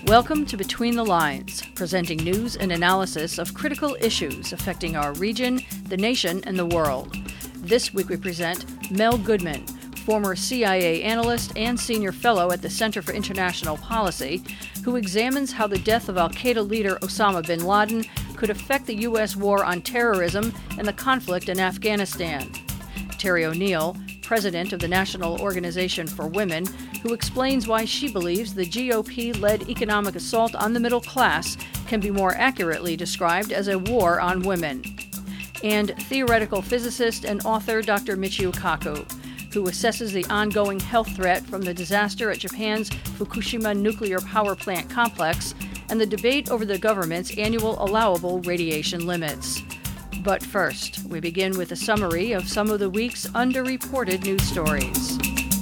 Welcome to Between the Lines, presenting news and analysis of critical issues affecting our region, the nation, and the world. This week we present Mel Goodman, former CIA analyst and senior fellow at the Center for International Policy, who examines how the death of al-Qaeda leader Osama bin Laden could affect the U.S. war on terrorism and the conflict in Afghanistan. Terry O'Neill, president of the National Organization for Women, who explains why she believes the GOP-led economic assault on the middle class can be more accurately described as a war on women. And theoretical physicist and author Dr. Michio Kaku, who assesses the ongoing health threat from the disaster at Japan's Fukushima nuclear power plant complex and the debate over the government's annual allowable radiation limits. But first, we begin with a summary of some of the week's underreported news stories.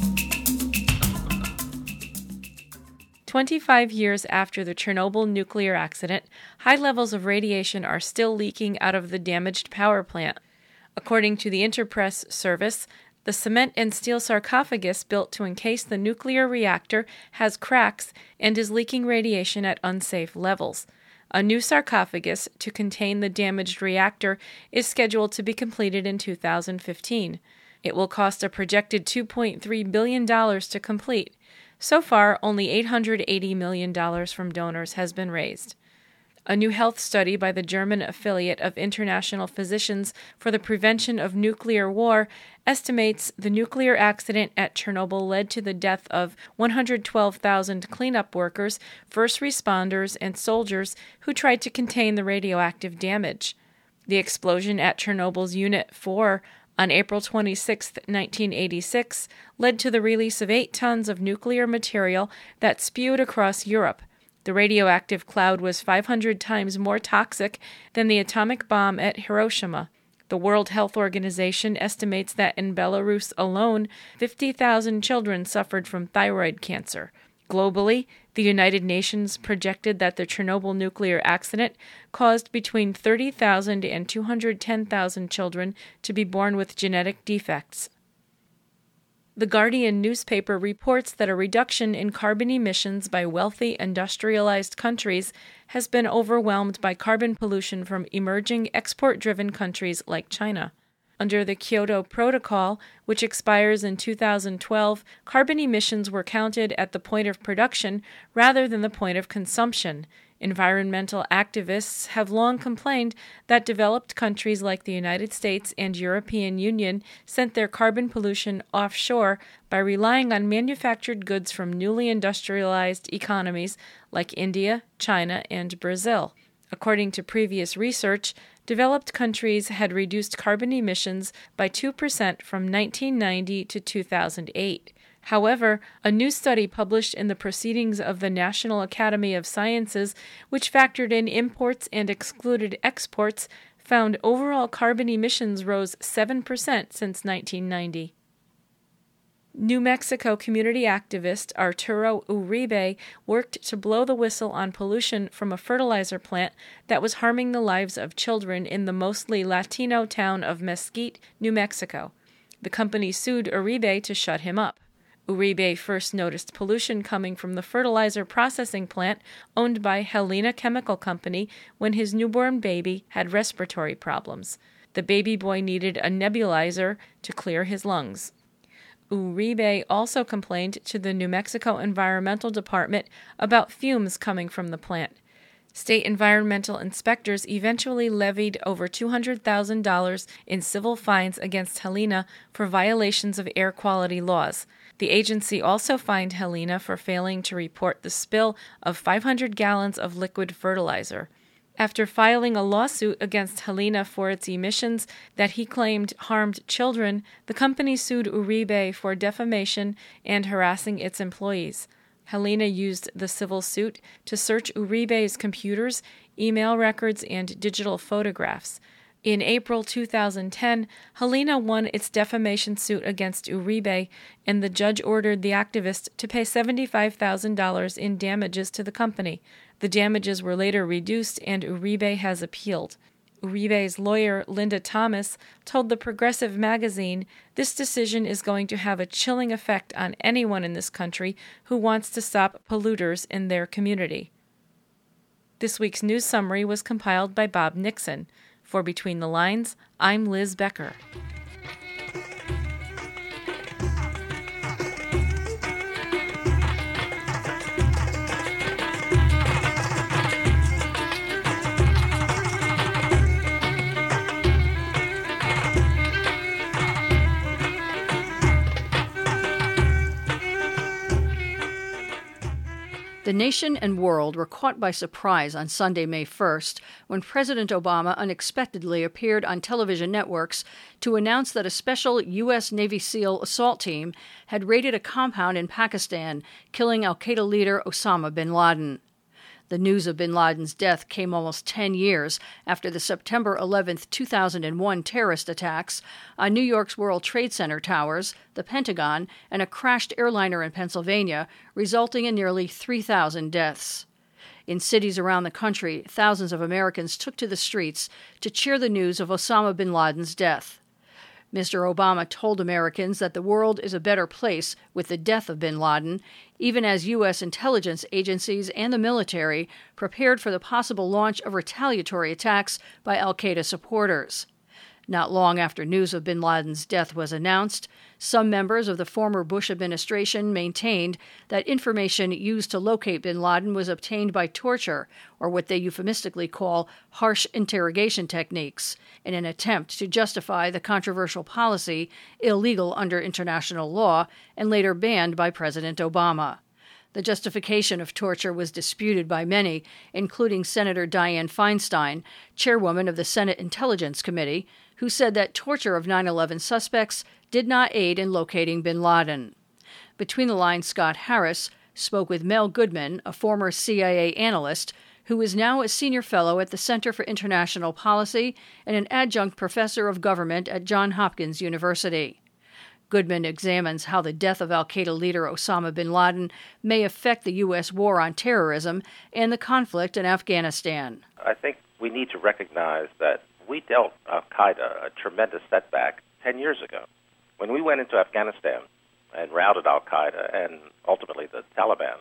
25 years after the Chernobyl nuclear accident, high levels of radiation are still leaking out of the damaged power plant. According to the Interpress service, the cement and steel sarcophagus built to encase the nuclear reactor has cracks and is leaking radiation at unsafe levels. A new sarcophagus to contain the damaged reactor is scheduled to be completed in 2015. It will cost a projected $2.3 billion to complete. So far, only $880 million from donors has been raised. A new health study by the German affiliate of International Physicians for the Prevention of Nuclear War estimates the nuclear accident at Chernobyl led to the death of 112,000 cleanup workers, first responders, and soldiers who tried to contain the radioactive damage. The explosion at Chernobyl's Unit 4 on April 26, 1986, led to the release of 8 tons of nuclear material that spewed across Europe. The radioactive cloud was 500 times more toxic than the atomic bomb at Hiroshima. The World Health Organization estimates that in Belarus alone, 50,000 children suffered from thyroid cancer. Globally, the United Nations projected that the Chernobyl nuclear accident caused between 30,000 and 210,000 children to be born with genetic defects. The Guardian newspaper reports that a reduction in carbon emissions by wealthy, industrialized countries has been overwhelmed by carbon pollution from emerging export-driven countries like China. Under the Kyoto Protocol, which expires in 2012, carbon emissions were counted at the point of production rather than the point of consumption. Environmental activists have long complained that developed countries like the United States and European Union sent their carbon pollution offshore by relying on manufactured goods from newly industrialized economies like India, China, and Brazil. According to previous research, developed countries had reduced carbon emissions by 2% from 1990 to 2008. However, a new study published in the Proceedings of the National Academy of Sciences, which factored in imports and excluded exports, found overall carbon emissions rose 7% since 1990. New Mexico community activist Arturo Uribe worked to blow the whistle on pollution from a fertilizer plant that was harming the lives of children in the mostly Latino town of Mesquite, New Mexico. The company sued Uribe to shut him up. Uribe first noticed pollution coming from the fertilizer processing plant owned by Helena Chemical Company when his newborn baby had respiratory problems. The baby boy needed a nebulizer to clear his lungs. Uribe also complained to the New Mexico Environmental Department about fumes coming from the plant. State environmental inspectors eventually levied over $200,000 in civil fines against Helena for violations of air quality laws. The agency also fined Helena for failing to report the spill of 500 gallons of liquid fertilizer. After filing a lawsuit against Helena for its emissions that he claimed harmed children, the company sued Uribe for defamation and harassing its employees. Helena used the civil suit to search Uribe's computers, email records, and digital photographs. In April 2010, Helena won its defamation suit against Uribe, and the judge ordered the activist to pay $75,000 in damages to the company. The damages were later reduced, and Uribe has appealed. Uribe's lawyer, Linda Thomas, told the Progressive magazine, "This decision is going to have a chilling effect on anyone in this country who wants to stop polluters in their community." This week's news summary was compiled by Bob Nixon. For Between the Lines, I'm Liz Becker. The nation and world were caught by surprise on Sunday, May 1st, when President Obama unexpectedly appeared on television networks to announce that a special U.S. Navy SEAL assault team had raided a compound in Pakistan, killing al-Qaeda leader Osama bin Laden. The news of bin Laden's death came almost 10 years after the September 11, 2001 terrorist attacks on New York's World Trade Center towers, the Pentagon, and a crashed airliner in Pennsylvania, resulting in nearly 3,000 deaths. In cities around the country, thousands of Americans took to the streets to cheer the news of Osama bin Laden's death. Mr. Obama told Americans that the world is a better place with the death of bin Laden, even as U.S. intelligence agencies and the military prepared for the possible launch of retaliatory attacks by al-Qaeda supporters. Not long after news of bin Laden's death was announced, some members of the former Bush administration maintained that information used to locate bin Laden was obtained by torture, or what they euphemistically call harsh interrogation techniques, in an attempt to justify the controversial policy illegal under international law and later banned by President Obama. The justification of torture was disputed by many, including Senator Dianne Feinstein, chairwoman of the Senate Intelligence Committee, who said that torture of 9/11 suspects did not aid in locating bin Laden. Between the Lines, Scott Harris spoke with Mel Goodman, a former CIA analyst, who is now a senior fellow at the Center for International Policy and an adjunct professor of government at Johns Hopkins University. Goodman examines how the death of al-Qaeda leader Osama bin Laden may affect the U.S. war on terrorism and the conflict in Afghanistan. I think we need to recognize that we dealt al-Qaeda a tremendous setback 10 years ago. When we went into Afghanistan and routed al-Qaeda and ultimately the Taliban,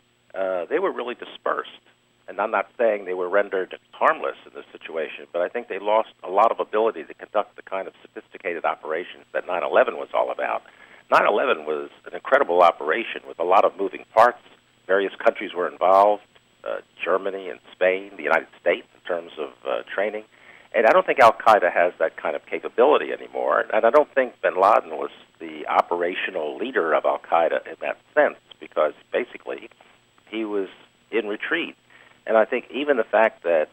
they were really dispersed. And I'm not saying they were rendered harmless in this situation, but I think they lost a lot of ability to conduct the kind of sophisticated operations that 9/11 was all about. 9/11 was an incredible operation with a lot of moving parts. Various countries were involved, Germany and Spain, the United States in terms of training. And I don't think al-Qaeda has that kind of capability anymore. And I don't think bin Laden was the operational leader of al-Qaeda in that sense, because basically he was in retreat. And I think even the fact that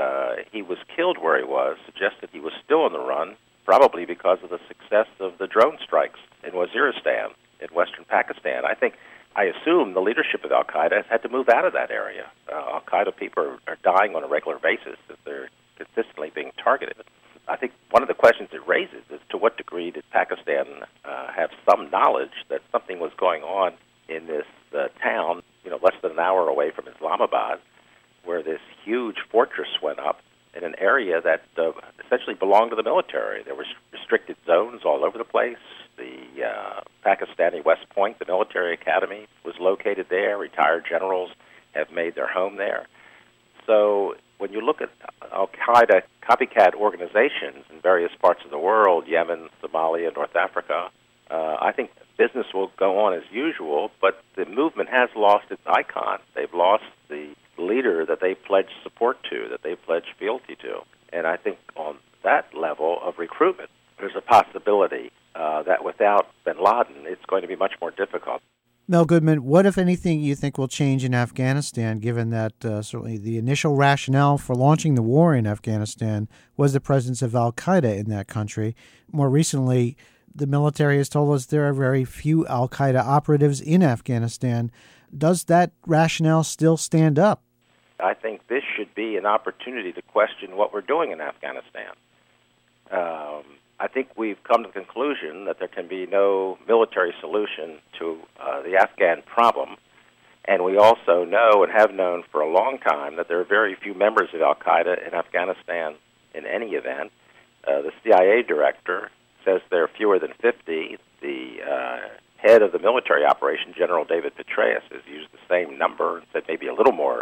he was killed where he was suggested he was still on the run, probably because of the success of the drone strikes in Waziristan in western Pakistan. I assume the leadership of al-Qaeda has had to move out of that area. Al-Qaeda people are dying on a regular basis as they're consistently being targeted. I think one of the questions it raises is to what degree did Pakistan have some knowledge that something was going on in this town, less than an hour away from Islamabad, where this huge fortress went up in an area that essentially belonged to the military. There were restricted zones all over the place. The Pakistani West Point, the military academy, was located there. Retired generals have made their home there. So when you look at al-Qaeda copycat organizations in various parts of the world, Yemen, Somalia, North Africa, I think business will go on as usual, but the movement has lost its icon. They've lost the leader that they pledged support to, that they pledged fealty to. And I think on that level of recruitment, there's a possibility that without bin Laden, it's going to be much more difficult. Mel Goodman, what, if anything, you think will change in Afghanistan, given that certainly the initial rationale for launching the war in Afghanistan was the presence of al-Qaeda in that country? More recently, the military has told us there are very few al-Qaeda operatives in Afghanistan. Does that rationale still stand up? I think this should be an opportunity to question what we're doing in Afghanistan. I think we've come to the conclusion that there can be no military solution to the Afghan problem, and we also know and have known for a long time that there are very few members of al-Qaeda in Afghanistan in any event. The CIA director says there are fewer than 50. The head of the military operation, General David Petraeus, has used the same number and said maybe a little more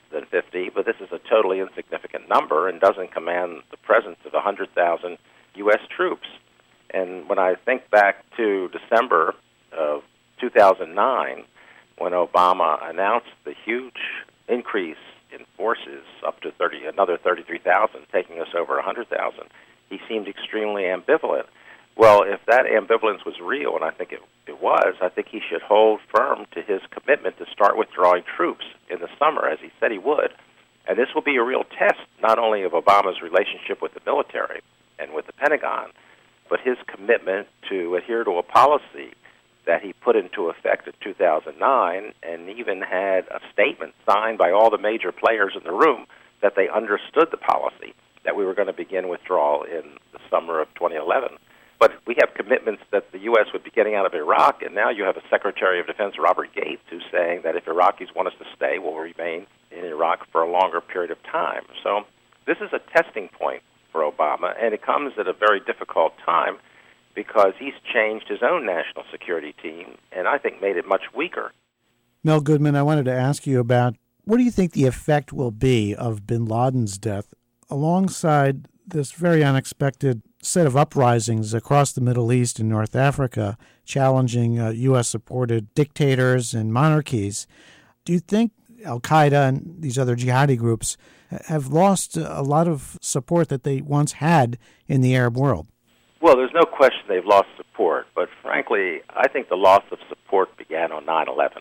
than 50, but this is a totally insignificant number and doesn't command the presence of 100,000 U.S. troops. And when I think back to December of 2009, when Obama announced the huge increase in forces up to another 33,000, taking us over 100,000, he seemed extremely ambivalent. Well, if that ambivalence was real, and I think it was, I think he should hold firm to his commitment to start withdrawing troops in the summer, as he said he would. And this will be a real test, not only of Obama's relationship with the military and with the Pentagon, but his commitment to adhere to a policy that he put into effect in 2009 and even had a statement signed by all the major players in the room that they understood the policy, that we were going to begin withdrawal in the summer of 2011. But we have commitments that the U.S. would be getting out of Iraq, and now you have a Secretary of Defense, Robert Gates, who's saying that if Iraqis want us to stay, we'll remain in Iraq for a longer period of time. So this is a testing point for Obama, and it comes at a very difficult time because he's changed his own national security team and I think made it much weaker. Mel Goodman, I wanted to ask you about what do you think the effect will be of bin Laden's death alongside this very unexpected set of uprisings across the Middle East and North Africa challenging U.S.-supported dictators and monarchies? Do you think al-Qaeda and these other jihadi groups have lost a lot of support that they once had in the Arab world? Well, there's no question they've lost support, but frankly, I think the loss of support began on 9/11.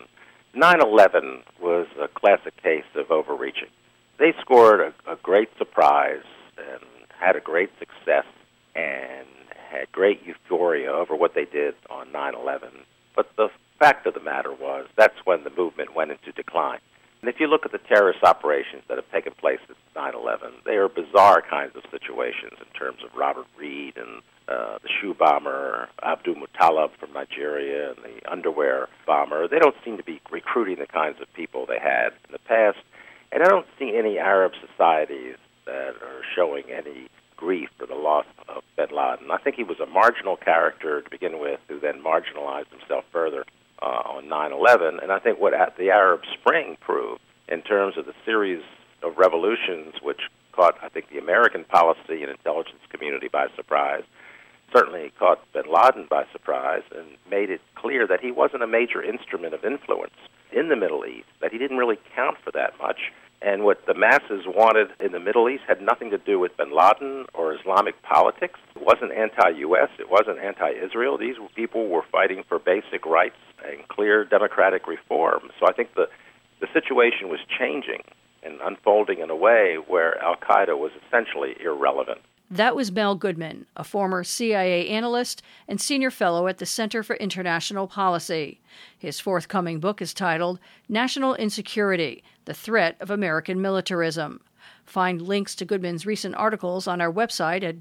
9/11 was a classic case of overreaching. They scored a great surprise and had a great success and had great euphoria over what they did on 9/11. But the fact of the matter was that's when the movement went into decline. And if you look at the terrorist operations that have taken place since 9/11, they are bizarre kinds of situations in terms of Robert Reed and the shoe bomber, Abdul Muttalib from Nigeria, and the underwear bomber. They don't seem to be recruiting the kinds of people they had in the past. And I don't see any Arab societies that are showing any grief for the loss of bin Laden. I think he was a marginal character to begin with, who then marginalized himself further on 9/11. And I think what the Arab Spring proved in terms of the series of revolutions which caught, I think, the American policy and intelligence community by surprise, certainly caught bin Laden by surprise and made it clear that he wasn't a major instrument of influence in the Middle East, that he didn't really count for that much. And what the masses wanted in the Middle East had nothing to do with bin Laden or Islamic politics. It wasn't anti-U.S., it wasn't anti-Israel. These people were fighting for basic rights and clear democratic reform. So I think the situation was changing and unfolding in a way where al-Qaeda was essentially irrelevant. That was Mel Goodman, a former CIA analyst and senior fellow at the Center for International Policy. His forthcoming book is titled National Insecurity, The Threat of American Militarism. Find links to Goodman's recent articles on our website at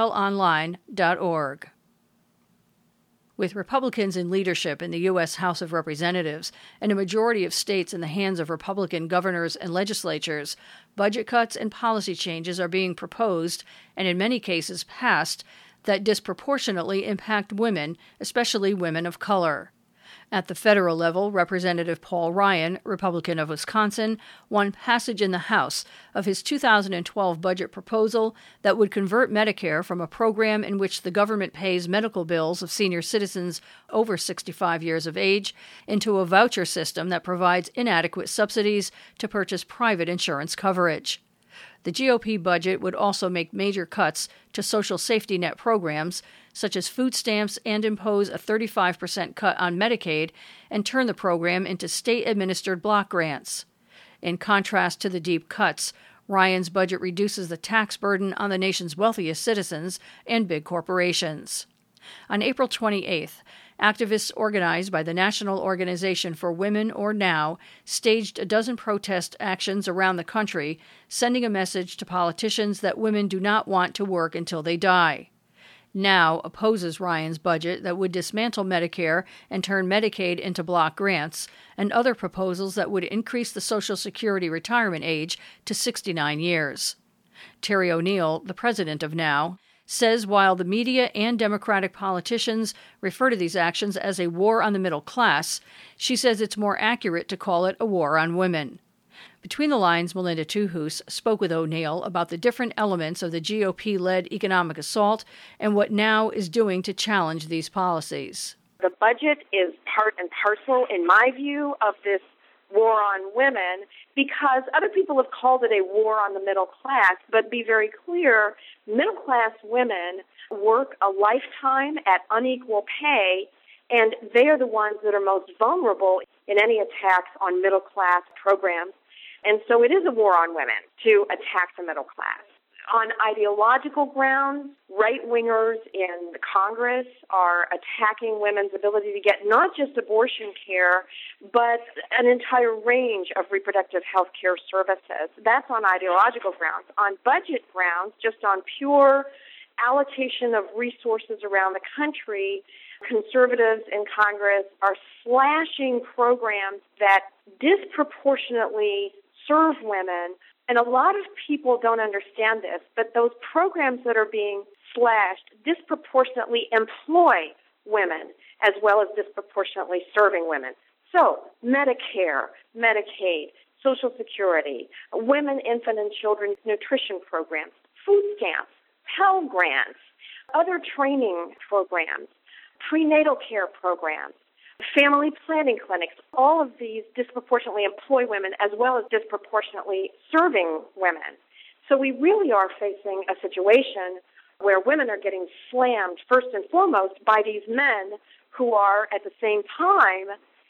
btlonline.org. With Republicans in leadership in the U.S. House of Representatives and a majority of states in the hands of Republican governors and legislatures, budget cuts and policy changes are being proposed, and in many cases passed, that disproportionately impact women, especially women of color. At the federal level, Representative Paul Ryan, Republican of Wisconsin, won passage in the House of his 2012 budget proposal that would convert Medicare from a program in which the government pays medical bills of senior citizens over 65 years of age into a voucher system that provides inadequate subsidies to purchase private insurance coverage. The GOP budget would also make major cuts to social safety net programs, such as food stamps, and impose a 35% cut on Medicaid and turn the program into state-administered block grants. In contrast to the deep cuts, Ryan's budget reduces the tax burden on the nation's wealthiest citizens and big corporations. On April 28th, activists organized by the National Organization for Women, or NOW, staged a dozen protest actions around the country, sending a message to politicians that women do not want to work until they die. NOW opposes Ryan's budget that would dismantle Medicare and turn Medicaid into block grants, and other proposals that would increase the Social Security retirement age to 69 years. Terry O'Neill, the president of NOW, says while the media and Democratic politicians refer to these actions as a war on the middle class, she says it's more accurate to call it a war on women. Between the Lines, Melinda Tuhus spoke with O'Neill about the different elements of the GOP-led economic assault and what NOW is doing to challenge these policies. The budget is part and parcel, in my view, of this war on women, because other people have called it a war on the middle class. But be very clear, middle-class women work a lifetime at unequal pay, and they are the ones that are most vulnerable in any attacks on middle-class programs. And so it is a war on women to attack the middle class. On ideological grounds, right-wingers in the Congress are attacking women's ability to get not just abortion care, but an entire range of reproductive health care services. That's on ideological grounds. On budget grounds, just on pure allocation of resources around the country, conservatives in Congress are slashing programs that disproportionately serve women. And a lot of people don't understand this, but those programs that are being slashed disproportionately employ women as well as disproportionately serving women. So Medicare, Medicaid, Social Security, women, infant, and children's nutrition programs, food stamps, Pell Grants, other training programs, prenatal care programs, family planning clinics, all of these disproportionately employ women as well as disproportionately serving women. So we really are facing a situation where women are getting slammed first and foremost by these men who are at the same time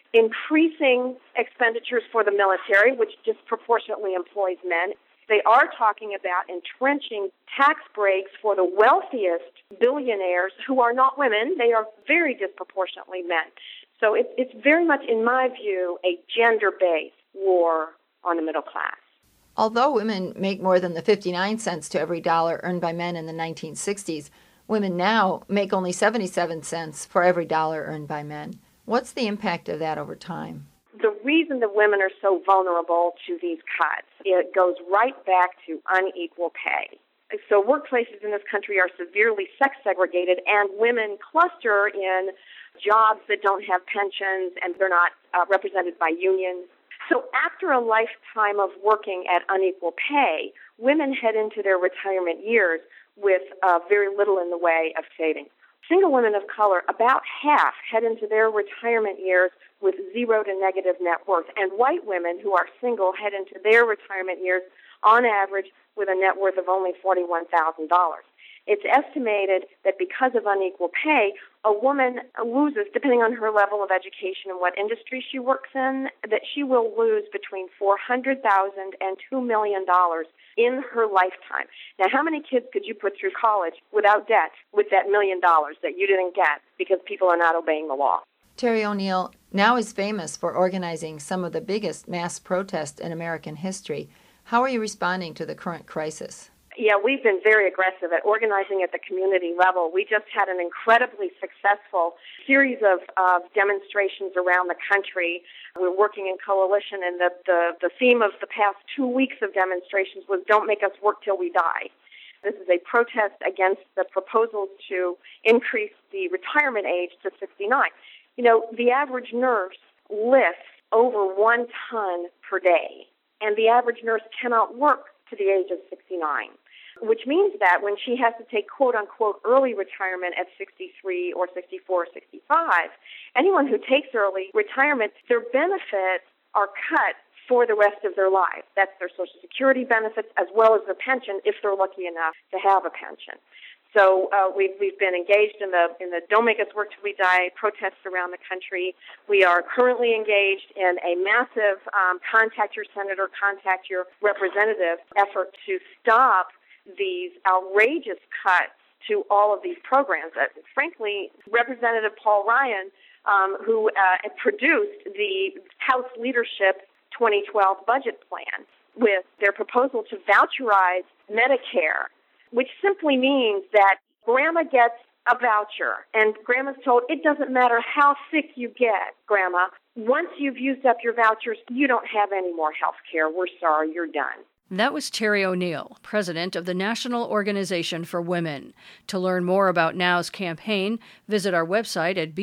increasing expenditures for the military, which disproportionately employs men. They are talking about entrenching tax breaks for the wealthiest billionaires who are not women. They are very disproportionately men. So it's very much, in my view, a gender-based war on the middle class. Although women make more than the 59 cents to every dollar earned by men in the 1960s, women now make only 77 cents for every dollar earned by men. What's the impact of that over time? The reason that women are so vulnerable to these cuts, it goes right back to unequal pay. So workplaces in this country are severely sex segregated, and women cluster in jobs that don't have pensions, and they're not represented by unions. So after a lifetime of working at unequal pay, women head into their retirement years with very little in the way of savings. Single women of color, about half, head into their retirement years with zero to negative net worth. And white women who are single head into their retirement years, on average, with a net worth of only $41,000. It's estimated that because of unequal pay, a woman loses, depending on her level of education and what industry she works in, that she will lose between $400,000 and $2 million in her lifetime. Now, how many kids could you put through college without debt with that $1 million that you didn't get because people are not obeying the law? Terry O'Neill now is famous for organizing some of the biggest mass protests in American history. How are you responding to the current crisis? Yeah, we've been very aggressive at organizing at the community level. We just had an incredibly successful series of demonstrations around the country. We're working in coalition, and the theme of the past 2 weeks of demonstrations was "Don't make us work till we die." This is a protest against the proposals to increase the retirement age to 69. You know, the average nurse lifts over 1 ton per day, and the average nurse cannot work to the age of 69. Which means that when she has to take quote-unquote early retirement at 63 or 64 or 65, anyone who takes early retirement, their benefits are cut for the rest of their life. That's their Social Security benefits as well as their pension if they're lucky enough to have a pension. So we've been engaged in the Don't Make Us Work Till We Die protests around the country. We are currently engaged in a massive contact your senator, contact your representative effort to stop these outrageous cuts to all of these programs. Frankly, Representative Paul Ryan, who produced the House Leadership 2012 budget plan with their proposal to voucherize Medicare, which simply means that Grandma gets a voucher, and Grandma's told, it doesn't matter how sick you get, Grandma. Once you've used up your vouchers, you don't have any more health care. We're sorry, you're done. That was Terry O'Neill, president of the National Organization for Women. To learn more about NOW's campaign, visit our website at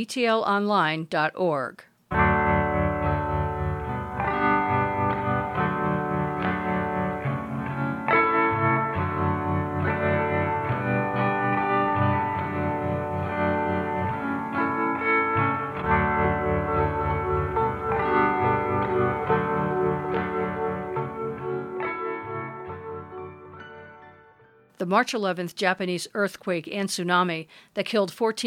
btlonline.org. The March 11th Japanese earthquake and tsunami that killed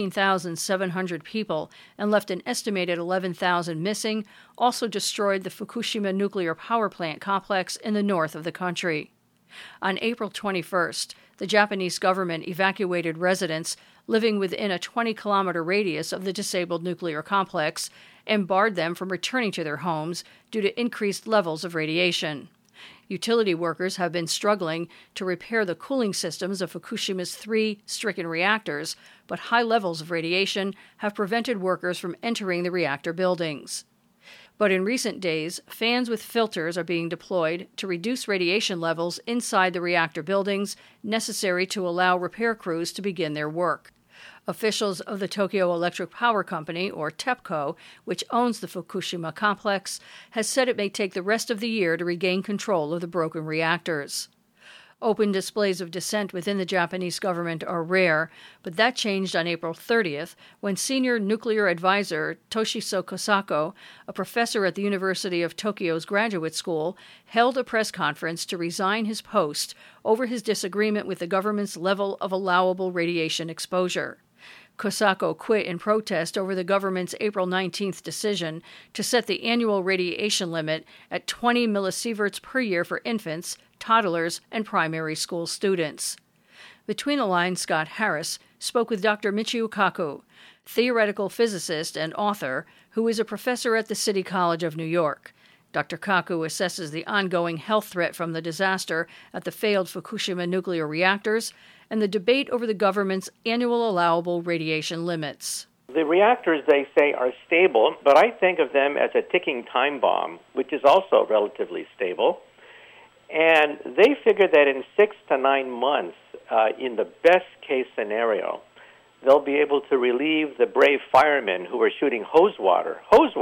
14,700 people and left an estimated 11,000 missing also destroyed the Fukushima nuclear power plant complex in the north of the country. On April 21st, the Japanese government evacuated residents living within a 20-kilometer radius of the disabled nuclear complex and barred them from returning to their homes due to increased levels of radiation. Utility workers have been struggling to repair the cooling systems of Fukushima's 3 stricken reactors, but high levels of radiation have prevented workers from entering the reactor buildings. But in recent days, fans with filters are being deployed to reduce radiation levels inside the reactor buildings necessary to allow repair crews to begin their work. Officials of the Tokyo Electric Power Company, or TEPCO, which owns the Fukushima complex, has said it may take the rest of the year to regain control of the broken reactors. Open displays of dissent within the Japanese government are rare, but that changed on April 30th when senior nuclear advisor Toshizo Kosako, a professor at the University of Tokyo's graduate school, held a press conference to resign his post over his disagreement with the government's level of allowable radiation exposure. Kosako quit in protest over the government's April 19th decision to set the annual radiation limit at 20 millisieverts per year for infants, toddlers, and primary school students. Between the Lines, Scott Harris spoke with Dr. Michio Kaku, theoretical physicist and author, who is a professor at the City College of New York. Dr. Kaku assesses the ongoing health threat from the disaster at the failed Fukushima nuclear reactors and the debate over the government's annual allowable radiation limits. The reactors, they say, are stable, but I think of them as a ticking time bomb, which is also relatively stable. And they figure that in 6 to 9 months, in the best case scenario, they'll be able to relieve the brave firemen who are shooting hose water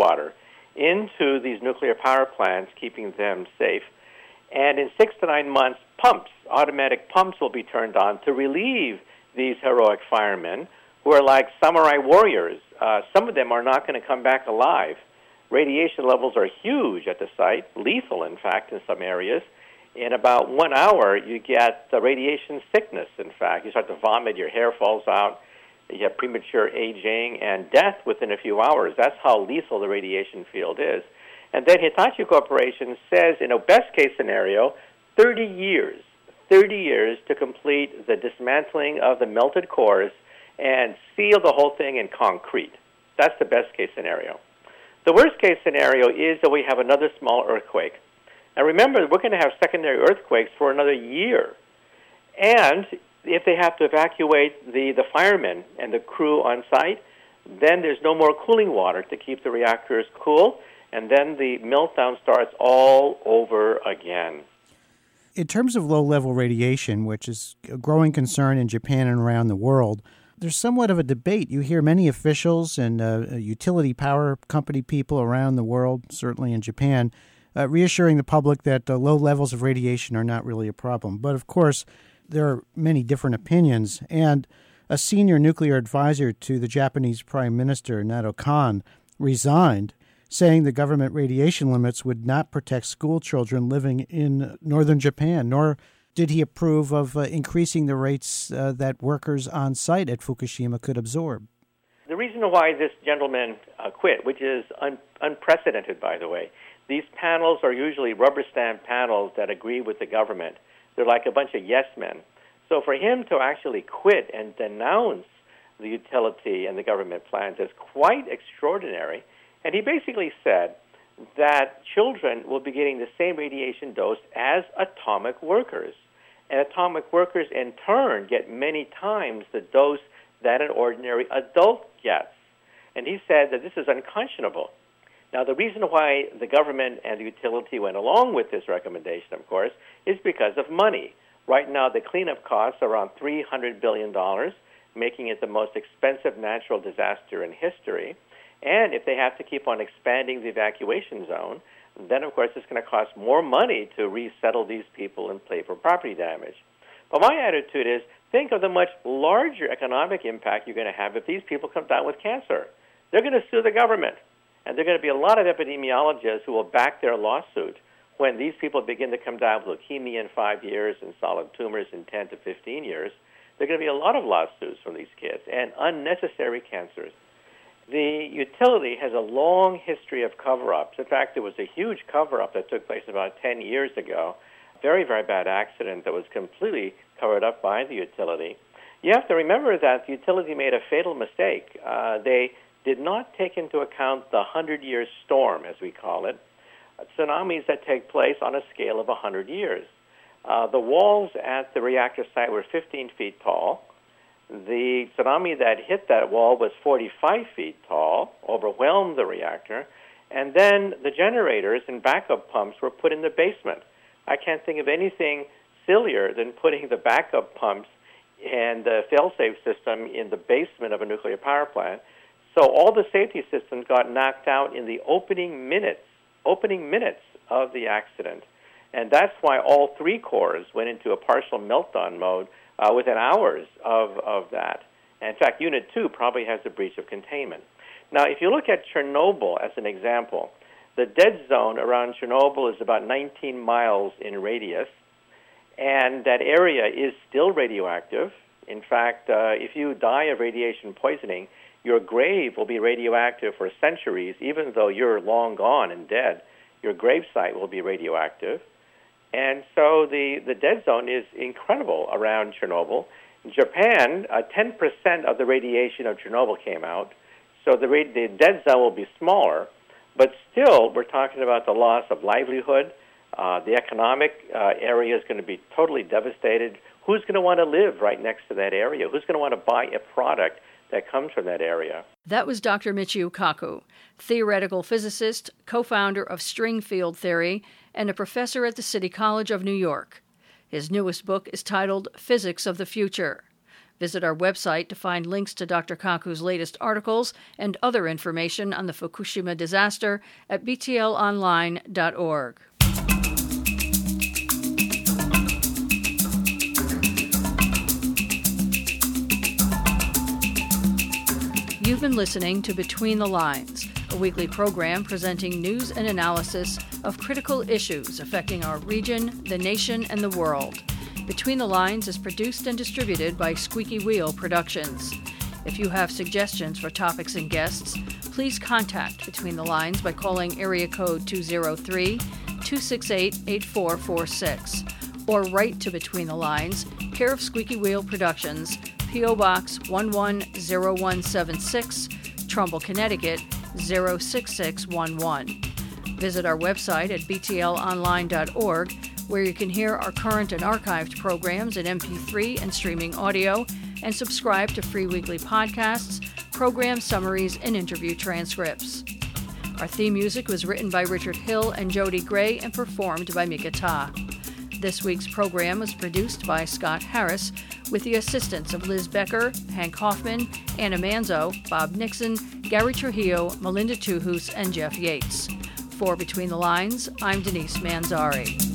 into these nuclear power plants, keeping them safe. And in 6 to 9 months, automatic pumps will be turned on to relieve these heroic firemen who are like samurai warriors. Some of them are not going to come back alive. Radiation levels are huge at the site, lethal, in fact, in some areas. In about 1 hour, you get the radiation sickness, in fact. You start to vomit, your hair falls out, you have premature aging, and death within a few hours. That's how lethal the radiation field is. And then Hitachi Corporation says, in a best-case scenario, 30 years to complete the dismantling of the melted cores and seal the whole thing in concrete. That's the best-case scenario. The worst-case scenario is that we have another small earthquake. And remember, we're going to have secondary earthquakes for another year. And if they have to evacuate the firemen and the crew on site, then there's no more cooling water to keep the reactors cool, and then the meltdown starts all over again. In terms of low-level radiation, which is a growing concern in Japan and around the world, there's somewhat of a debate. You hear many officials and utility power company people around the world, certainly in Japan, reassuring the public that low levels of radiation are not really a problem. But, of course, there are many different opinions. And a senior nuclear advisor to the Japanese Prime Minister, Nato Kan, resigned, saying the government radiation limits would not protect school children living in northern Japan, nor did he approve of increasing the rates that workers on site at Fukushima could absorb. The reason why this gentleman quit, which is unprecedented, by the way, these panels are usually rubber stamp panels that agree with the government. They're like a bunch of yes men. So for him to actually quit and denounce the utility and the government plans is quite extraordinary. And he basically said that children will be getting the same radiation dose as atomic workers. And atomic workers, in turn, get many times the dose that an ordinary adult gets. And he said that this is unconscionable. Now, the reason why the government and the utility went along with this recommendation, of course, is because of money. Right now, the cleanup costs are around $300 billion, making it the most expensive natural disaster in history. And if they have to keep on expanding the evacuation zone, then, of course, it's going to cost more money to resettle these people and pay for property damage. But my attitude is, think of the much larger economic impact you're going to have if these people come down with cancer. They're going to sue the government. And there are going to be a lot of epidemiologists who will back their lawsuit when these people begin to come down with leukemia in 5 years and solid tumors in 10 to 15 years, there are going to be a lot of lawsuits from these kids and unnecessary cancers. The utility has a long history of cover-ups. In fact, there was a huge cover-up that took place about 10 years ago. Very, very bad accident that was completely covered up by the utility. You have to remember that the utility made a fatal mistake. They did not take into account the 100-year storm, as we call it, tsunamis that take place on a scale of 100 years. The walls at the reactor site were 15 feet tall. The tsunami that hit that wall was 45 feet tall, overwhelmed the reactor, and then the generators and backup pumps were put in the basement. I can't think of anything sillier than putting the backup pumps and the fail-safe system in the basement of a nuclear power plant. So all the safety systems got knocked out in the opening minutes of the accident. And that's why all three cores went into a partial meltdown mode within hours of that. And in fact, Unit 2 probably has a breach of containment. Now, if you look at Chernobyl as an example, the dead zone around Chernobyl is about 19 miles in radius, and that area is still radioactive. In fact, if you die of radiation poisoning, your grave will be radioactive for centuries, even though you're long gone and dead. Your gravesite will be radioactive. And so the dead zone is incredible around Chernobyl. In Japan, 10% of the radiation of Chernobyl came out, so the dead zone will be smaller, but still we're talking about the loss of livelihood. The economic area is going to be totally devastated. Who's going to want to live right next to that area? Who's going to want to buy a product that comes from that area? That was Dr. Michio Kaku, theoretical physicist, co-founder of string field theory, and a professor at the City College of New York. His newest book is titled Physics of the Future. Visit our website to find links to Dr. Kaku's latest articles and other information on the Fukushima disaster at btlonline.org. You've been listening to Between the Lines, a weekly program presenting news and analysis of critical issues affecting our region, the nation, and the world. Between the Lines is produced and distributed by Squeaky Wheel Productions. If you have suggestions for topics and guests, please contact Between the Lines by calling area code 203-268-8446 or write to Between the Lines, care of Squeaky Wheel Productions, P.O. Box 110176, Trumbull, Connecticut 06611. Visit our website at btlonline.org, where you can hear our current and archived programs in MP3 and streaming audio, and subscribe to free weekly podcasts, program summaries, and interview transcripts. Our theme music was written by Richard Hill and Jody Gray and performed by Mika Ta. This week's program was produced by Scott Harris with the assistance of Liz Becker, Hank Hoffman, Anna Manzo, Bob Nixon, Gary Trujillo, Melinda Tuhus, and Jeff Yates. For Between the Lines, I'm Denise Manzari.